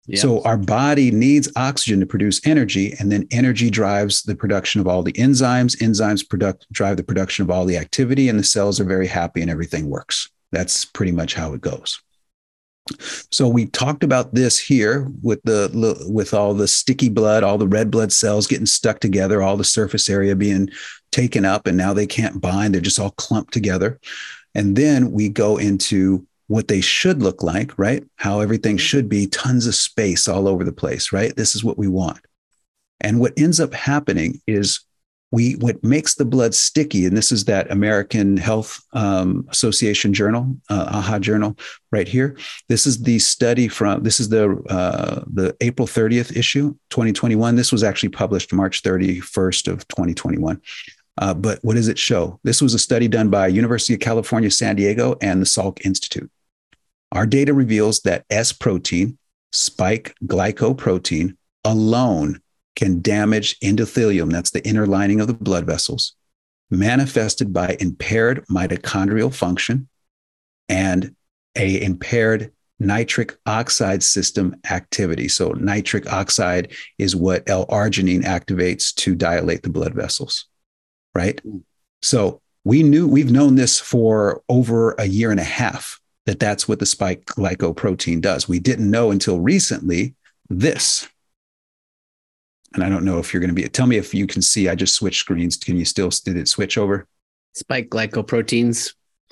Yep. So our body needs oxygen to produce energy, and then energy drives the production of all the enzymes. Enzymes product, drive the production of all the activity, and the cells are very happy and everything works. That's pretty much how it goes. So we talked about this here with the with all the sticky blood, all the red blood cells getting stuck together, all the surface area being taken up, and now they can't bind. They're just all clumped together. And then we go into what they should look like, right? How everything should be, tons of space all over the place, right? This is what we want. And what ends up happening is we, what makes the blood sticky, and this is that American Health um, Association journal, uh, A H A journal right here. This is the study from, this is the, uh, the April thirtieth issue, twenty twenty-one. This was actually published March thirty-first of twenty twenty-one. Uh, but what does it show? This was a study done by University of California, San Diego, and the Salk Institute. Our data reveals that S protein, spike glycoprotein alone, can damage endothelium, that's the inner lining of the blood vessels, manifested by impaired mitochondrial function and a impaired nitric oxide system activity. So nitric oxide is what L-arginine activates to dilate the blood vessels. Right? So we knew, we've known this for over a year and a half, that that's what the spike glycoprotein does. We didn't know until recently this. And I don't know if you're going to be, tell me if you can see, I just switched screens. Can you still, did it switch over? Spike glycoproteins.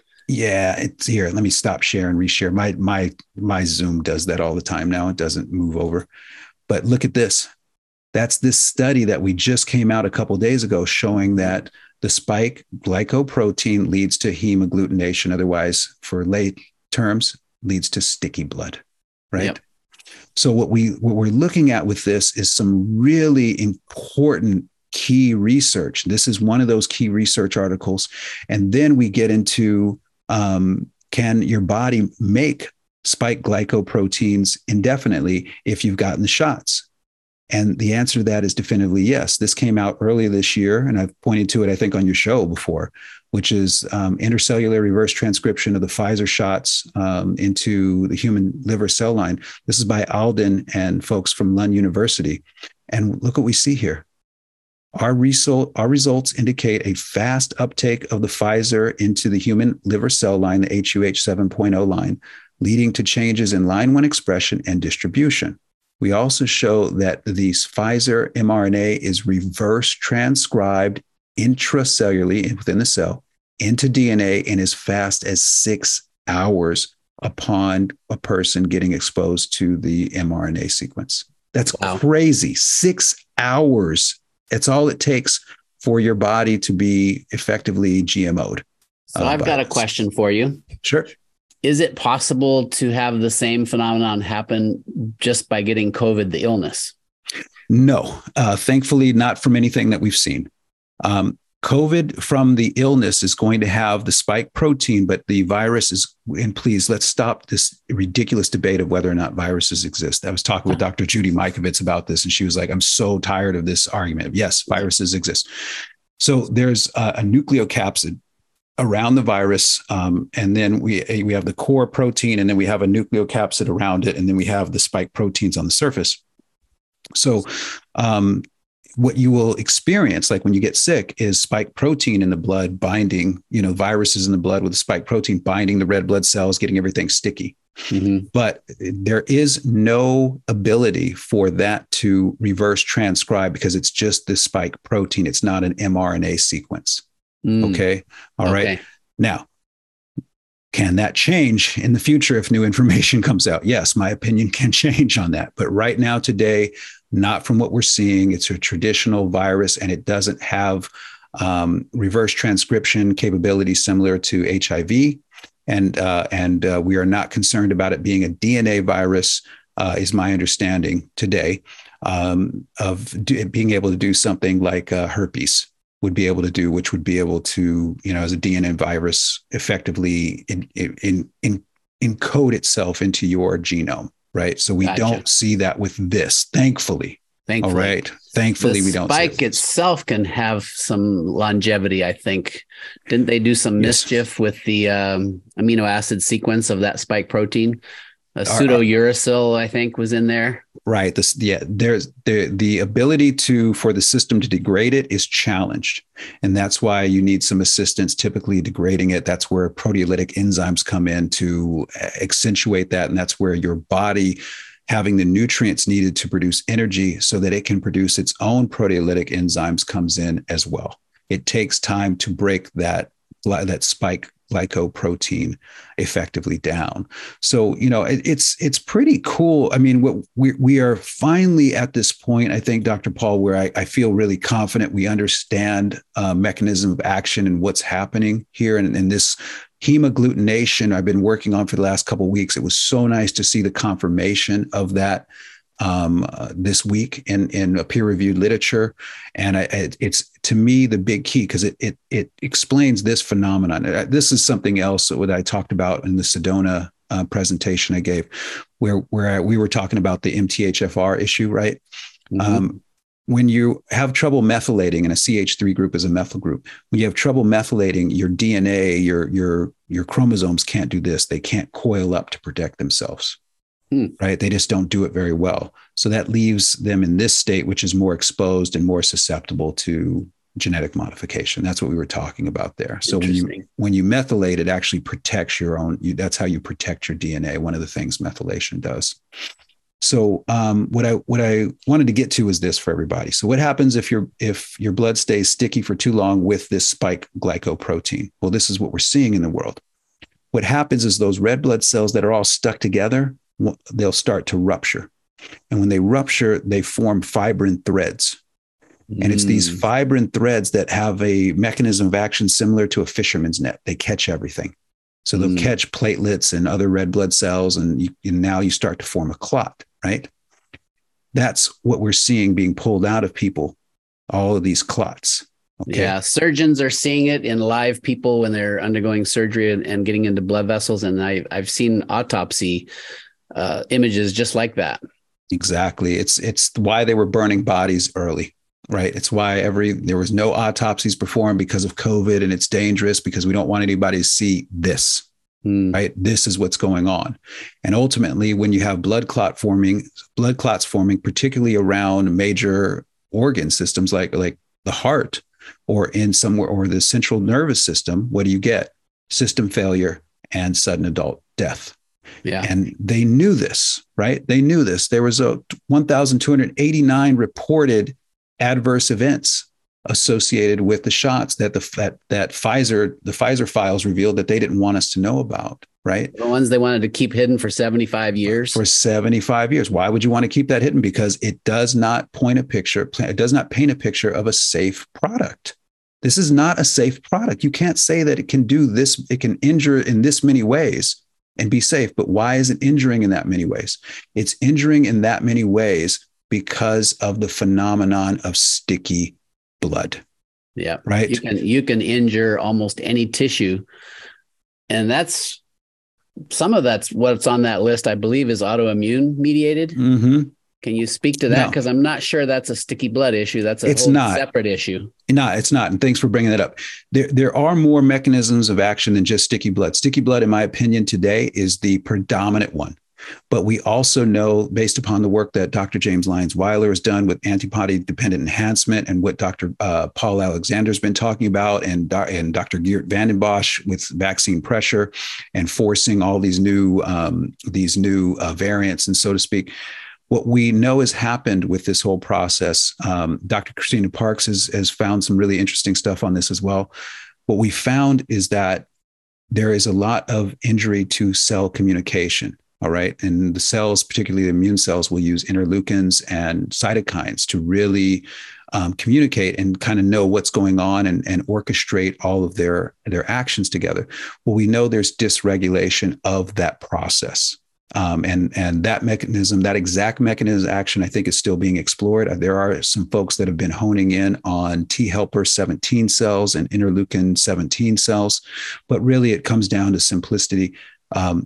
Yeah, it's here. Let me stop share and reshare. My, my, my Zoom does that all the time now. It doesn't move over. But look at this. That's this study that we just came out a couple of days ago showing that the spike glycoprotein leads to hemagglutination, otherwise for lay terms, leads to sticky blood, right? Yep. So what, we, what we're looking at with this is some really important key research. This is one of those key research articles. And then we get into, um, can your body make spike glycoproteins indefinitely if you've gotten the shots? And the answer to that is definitively yes. This came out earlier this year, and I've pointed to it, I think, on your show before, which is um, intercellular reverse transcription of the Pfizer shots um, into the human liver cell line. This is by Alden and folks from Lund University. And look what we see here. Our, result, our results indicate a fast uptake of the Pfizer into the human liver cell line, the H U H seven point oh line, leading to changes in line one expression and distribution. We also show that the Pfizer mRNA is reverse transcribed intracellularly within the cell into D N A in as fast as six hours upon a person getting exposed to the mRNA sequence. That's wow. Crazy. Six hours. It's all it takes for your body to be effectively G M O'd. So uh, I've got a question for you. Sure. Is it possible to have the same phenomenon happen just by getting COVID, the illness? No, uh, thankfully, not from anything that we've seen. Um, COVID from the illness is going to have the spike protein, but the virus is, and please, let's stop this ridiculous debate of whether or not viruses exist. I was talking with Doctor Judy Mikovits about this, and she was like, I'm so tired of this argument. Yes, viruses exist. So there's a, a nucleocapsid around the virus. Um, and then we, we have the core protein, and then we have a nucleocapsid around it. And then we have the spike proteins on the surface. So um, what you will experience, like when you get sick, is spike protein in the blood binding, you know, viruses in the blood with the spike protein binding the red blood cells, getting everything sticky. Mm-hmm. But there is no ability for that to reverse transcribe because it's just the spike protein. It's not an mRNA sequence. Mm. Okay. All okay. right. Now, can that change in the future if new information comes out? Yes, my opinion can change on that. But right now, today, not from what we're seeing. It's a traditional virus, and it doesn't have um, reverse transcription capabilities similar to H I V. And, uh, and uh, we are not concerned about it being a D N A virus, uh, is my understanding today, um, of do, being able to do something like uh, herpes would be able to do, which would be able to, you know, as a D N A virus, effectively in, in, in, encode itself into your genome, right? So we gotcha. Don't see that with this, thankfully. Thankfully. All right. Thankfully, the we don't. Spike see itself can have some longevity, I think. Didn't they do some yes. mischief with the um, amino acid sequence of that spike protein? A Our, pseudo uracil, I think, was in there. Right. This, yeah, there's the the ability to for the system to degrade it is challenged, and that's why you need some assistance. Typically, degrading it. That's where proteolytic enzymes come in to accentuate that, and that's where your body having the nutrients needed to produce energy so that it can produce its own proteolytic enzymes comes in as well. It takes time to break that that spike glycoprotein effectively down. So, you know, it, it's it's pretty cool. I mean, what we we are finally at this point, I think, Doctor Paul, where I, I feel really confident we understand uh, mechanism of action and what's happening here. And, and this hemagglutination I've been working on for the last couple of weeks. It was so nice to see the confirmation of that um, uh, this week in, in a peer-reviewed literature. And I, it, it's, to me, the big key, because it, it, it explains this phenomenon. This is something else that I talked about in the Sedona uh, presentation I gave, where, where we were talking about the M T H F R issue, right? Mm-hmm. Um, when you have trouble methylating, and a C H three group is a methyl group, when you have trouble methylating, your D N A, your, your, your chromosomes can't do this. They can't coil up to protect themselves. Right. They just don't do it very well. So that leaves them in this state, which is more exposed and more susceptible to genetic modification. That's what we were talking about there. So when you when you methylate, it actually protects your own. You, that's how you protect your D N A. One of the things methylation does. So um, what I what I wanted to get to is this for everybody. So what happens if your if your blood stays sticky for too long with this spike glycoprotein? Well, this is what we're seeing in the world. What happens is those red blood cells that are all stuck together, they'll start to rupture. And when they rupture, they form fibrin threads. And it's these fibrin threads that have a mechanism of action similar to a fisherman's net. They catch everything. So they'll mm. catch platelets and other red blood cells. And, you, and now you start to form a clot, right? That's what we're seeing being pulled out of people, all of these clots. Okay. Yeah, surgeons are seeing it in live people when they're undergoing surgery and, and getting into blood vessels. And I, I've seen autopsy uh, images just like that. Exactly. It's it's why they were burning bodies early, right? It's why every there was no autopsies performed because of COVID, and it's dangerous because we don't want anybody to see this, mm. right? This is what's going on. And ultimately, when you have blood clot forming, blood clots forming, particularly around major organ systems like like the heart or in somewhere or the central nervous system, what do you get? System failure and sudden adult death. Yeah. And they knew this, right? They knew this. There was a one thousand two hundred eighty-nine reported adverse events associated with the shots that the that, that Pfizer, the Pfizer files revealed that they didn't want us to know about, right? The ones they wanted to keep hidden for seventy-five years. For seventy-five years. Why would you want to keep that hidden? Because it does not point a picture, it does not paint a picture of a safe product. This is not a safe product. You can't say that it can do this, it can injure in this many ways and be safe. But why is it injuring in that many ways? It's injuring in that many ways because of the phenomenon of sticky blood. Yeah. Right. You can, you can injure almost any tissue. And that's some of that's what's on that list, I believe, is autoimmune mediated. Mm-hmm. Can you speak to that? Because no. I'm not sure that's a sticky blood issue. That's a it's whole not. separate issue. No, it's not. And thanks for bringing that up. There, there are more mechanisms of action than just sticky blood. Sticky blood, in my opinion, today is the predominant one. But we also know, based upon the work that Doctor James Lyons-Weiler has done with antibody-dependent enhancement and what Doctor Uh, Paul Alexander has been talking about, and, and Doctor Geert Vanden Bossche with vaccine pressure and forcing all these new, um, these new uh, variants, and so to speak. What we know has happened with this whole process, um, Doctor Christina Parks has, has found some really interesting stuff on this as well. What we found is that there is a lot of injury to cell communication. All right. And the cells, particularly the immune cells, will use interleukins and cytokines to really um, communicate and kind of know what's going on and, and orchestrate all of their, their actions together. Well, we know there's dysregulation of that process. Um, and, and that mechanism, that exact mechanism of action, I think is still being explored. There are some folks that have been honing in on T helper seventeen cells and interleukin seventeen cells, but really it comes down to simplicity. Um,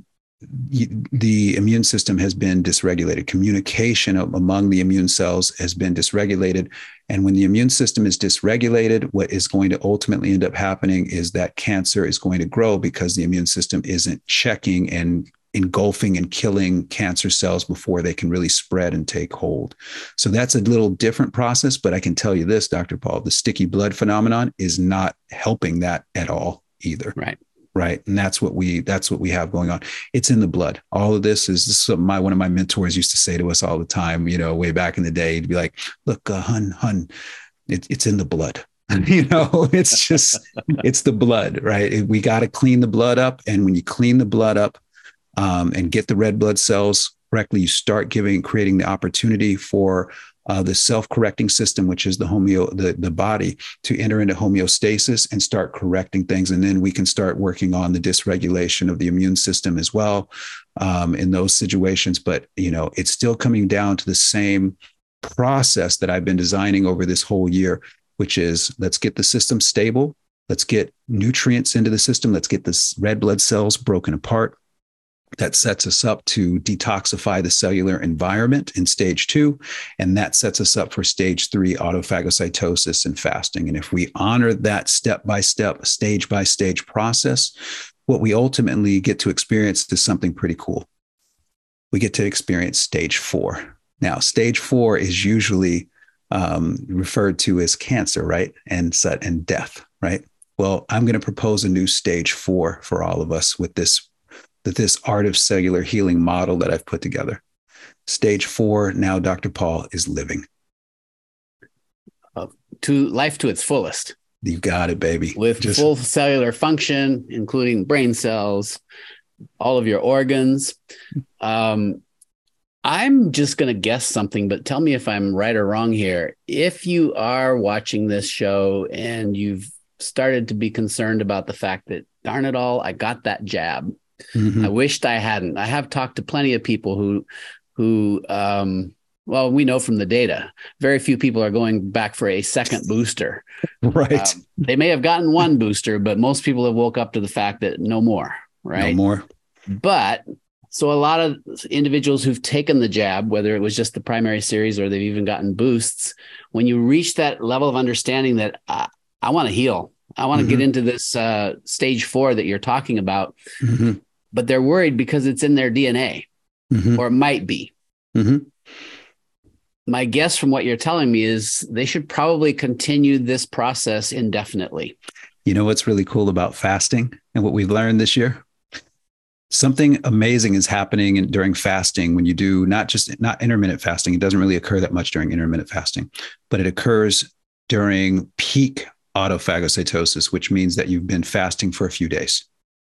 the immune system has been dysregulated. Communication among the immune cells has been dysregulated. And when the immune system is dysregulated, what is going to ultimately end up happening is that cancer is going to grow because the immune system isn't checking and engulfing and killing cancer cells before they can really spread and take hold. So that's a little different process, but I can tell you this, Doctor Paul, the sticky blood phenomenon is not helping that at all either. Right. Right. And that's what we, that's what we have going on. It's in the blood. All of this is, this is what my, one of my mentors used to say to us all the time, you know, way back in the day, to be like, look, uh, hun, hun, it, it's in the blood. You know, it's just, it's the blood, right? We got to clean the blood up. And when you clean the blood up, Um, and get the red blood cells correctly, you start giving, creating the opportunity for uh, the self-correcting system, which is the homeo, the, the body, to enter into homeostasis and start correcting things. And then we can start working on the dysregulation of the immune system as well um, in those situations. But, you know, it's still coming down to the same process that I've been designing over this whole year, which is let's get the system stable. Let's get nutrients into the system. Let's get the red blood cells broken apart. That sets us up to detoxify the cellular environment in stage two. And that sets us up for stage three, autophagocytosis and fasting. And if we honor that step-by-step, stage-by-stage process, what we ultimately get to experience is something pretty cool. We get to experience stage four. Now, stage four is usually um, referred to as cancer, right? And, and death, right? Well, I'm going to propose a new stage four for all of us with this that this art of cellular healing model that I've put together. Stage four, now Doctor Paul, is living. Uh, to life to its fullest. You got it, baby. With Just, full cellular function, including brain cells, all of your organs. Um, I'm just going to guess something, but tell me if I'm right or wrong here. If you are watching this show and you've started to be concerned about the fact that, darn it all, I got that jab. Mm-hmm. I wished I hadn't. I have talked to plenty of people who, who, um, well, we know from the data, very few people are going back for a second booster. Right. Um, they may have gotten one booster, but most people have woke up to the fact that no more, right? No more. But so a lot of individuals who've taken the jab, whether it was just the primary series or they've even gotten boosts, when you reach that level of understanding that uh, I want to heal, I want to mm-hmm. get into this uh, stage four that you're talking about, mm-hmm. but they're worried because it's in their D N A mm-hmm. or it might be. Mm-hmm. My guess from what you're telling me is they should probably continue this process indefinitely. You know what's really cool about fasting and what we've learned this year? Something amazing is happening in, during fasting when you do not just not intermittent fasting. It doesn't really occur that much during intermittent fasting, but it occurs during peak autophagocytosis, which means that you've been fasting for a few days.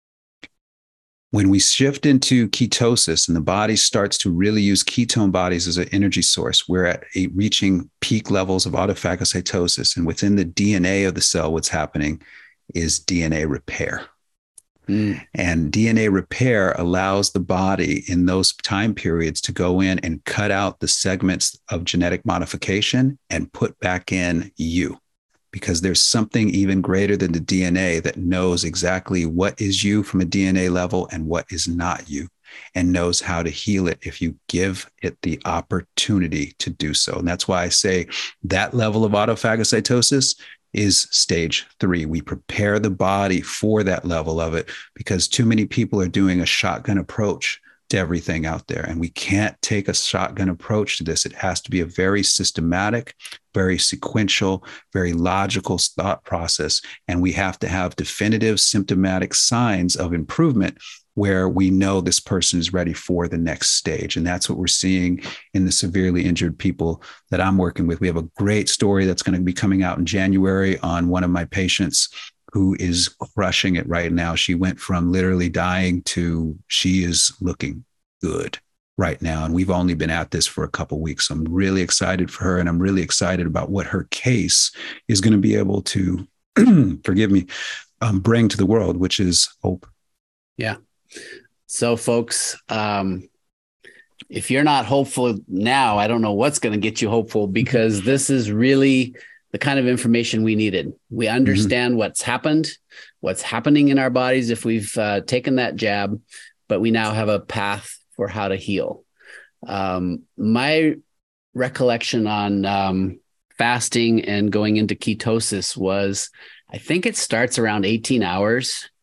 When we shift into ketosis and the body starts to really use ketone bodies as an energy source, we're at a, reaching peak levels of autophagocytosis. And within the D N A of the cell, what's happening is D N A repair. Mm. And D N A repair allows the body in those time periods to go in and cut out the segments of genetic modification and put back in you. Because there's something even greater than the D N A that knows exactly what is you from a D N A level and what is not you, and knows how to heal it if you give it the opportunity to do so. And that's why I say that level of autophagocytosis is stage three. We prepare the body for that level of it because too many people are doing a shotgun approach to everything out there. And we can't take a shotgun approach to this. It has to be a very systematic, very sequential, very logical thought process. And we have to have definitive symptomatic signs of improvement where we know this person is ready for the next stage. And that's what we're seeing in the severely injured people that I'm working with. We have a great story that's going to be coming out in January on one of my patients who is crushing it right now. She went from literally dying to she is looking good right now. And we've only been at this for a couple of weeks. So I'm really excited for her. And I'm really excited about what her case is going to be able to, forgive me, um, bring to the world, which is hope. Yeah. So folks, um, if you're not hopeful now, I don't know what's going to get you hopeful, because this is really the kind of information we needed. We understand mm-hmm. what's happened, what's happening in our bodies if we've uh, taken that jab, but we now have a path for how to heal. Um, my recollection on um, fasting and going into ketosis was, I think it starts around eighteen hours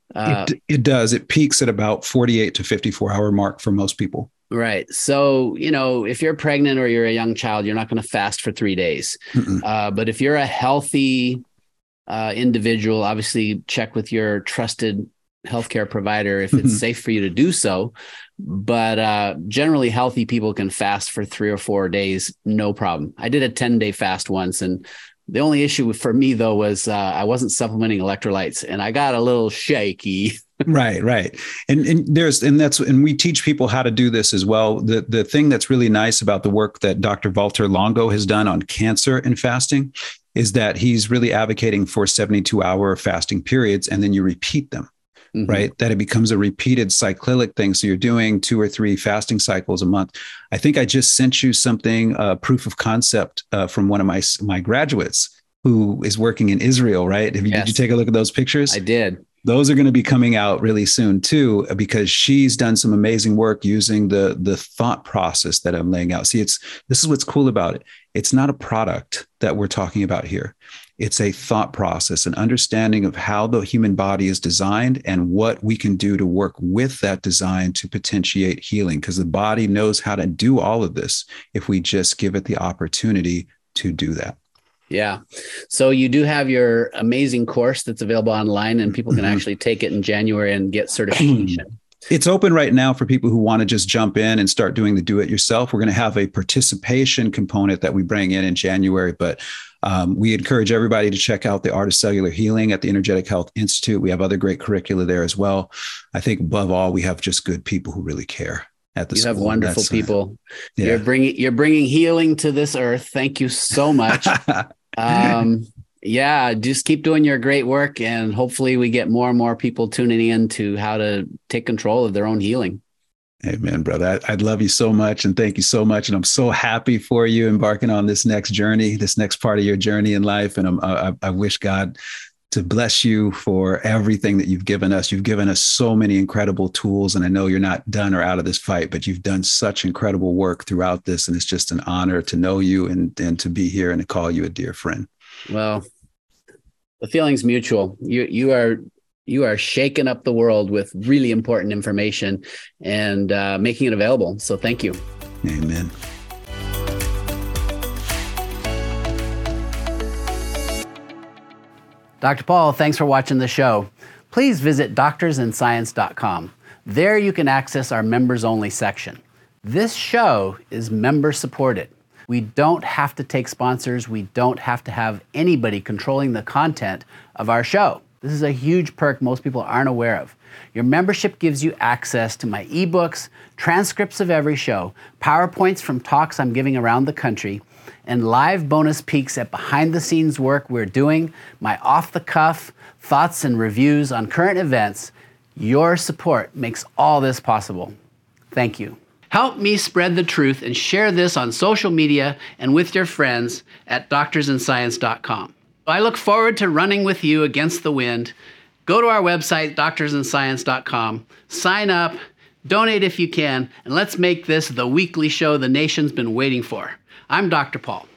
Uh, it, it does. It peaks at about forty-eight to fifty-four hour mark for most people. Right. So, you know, if you're pregnant or you're a young child, you're not going to fast for three days. Uh, but if you're a healthy uh, individual, obviously check with your trusted healthcare provider if it's safe for you to do so. But uh, generally, healthy people can fast for three or four days, no problem. I did a ten day fast once, and the only issue for me, though, was uh, I wasn't supplementing electrolytes, and I got a little shaky. Right, right. And and there's and that's and we teach people how to do this as well. The the thing that's really nice about the work that Doctor Walter Longo has done on cancer and fasting is that he's really advocating for seventy-two hour fasting periods, and then you repeat them. Mm-hmm. Right. That it becomes a repeated cyclic thing. So you're doing two or three fasting cycles a month. I think I just sent you something, uh, proof of concept uh, from one of my my graduates who is working in Israel. Right. Have you, yes. Did you take a look at those pictures? I did. Those are going to be coming out really soon, too, because she's done some amazing work using the the thought process that I'm laying out. See, it's this is what's cool about it. It's not a product that we're talking about here. It's a thought process, an understanding of how the human body is designed and what we can do to work with that design to potentiate healing, because the body knows how to do all of this if we just give it the opportunity to do that. Yeah. So you do have your amazing course that's available online, and people can mm-hmm. actually take it in January and get certification. It's open right now for people who want to just jump in and start doing the do-it-yourself. We're going to have a participation component that we bring in in January, but um, we encourage everybody to check out the Art of Cellular Healing at the Energetic Health Institute. We have other great curricula there as well. I think above all, we have just good people who really care. At the you school. have wonderful That's, people. Uh, yeah. You're bringing you're bringing healing to this earth. Thank you so much. um, yeah, just keep doing your great work, and hopefully we get more and more people tuning in to how to take control of their own healing. Amen, brother. I, I'd love you so much, and thank you so much. And I'm so happy for you embarking on this next journey, this next part of your journey in life. And I'm, I, I wish God to bless you for everything that you've given us. You've given us so many incredible tools, and I know you're not done or out of this fight, but you've done such incredible work throughout this. And it's just an honor to know you and, and to be here and to call you a dear friend. Well, the feeling's mutual. You, you are, you are shaking up the world with really important information and uh, making it available. So thank you. Amen. Doctor Paul, thanks for watching the show. Please visit doctors in science dot com. There you can access our members only section. This show is member supported. We don't have to take sponsors. We don't have to have anybody controlling the content of our show. This is a huge perk most people aren't aware of. Your membership gives you access to my ebooks, transcripts of every show, PowerPoints from talks I'm giving around the country, and live bonus peeks at behind-the-scenes work we're doing, my off-the-cuff thoughts and reviews on current events. Your support makes all this possible. Thank you. Help me spread the truth and share this on social media and with your friends at doctors in science dot com. I look forward to running with you against the wind. Go to our website, doctors in science dot com, sign up, donate if you can, and let's make this the weekly show the nation's been waiting for. I'm Doctor Paul.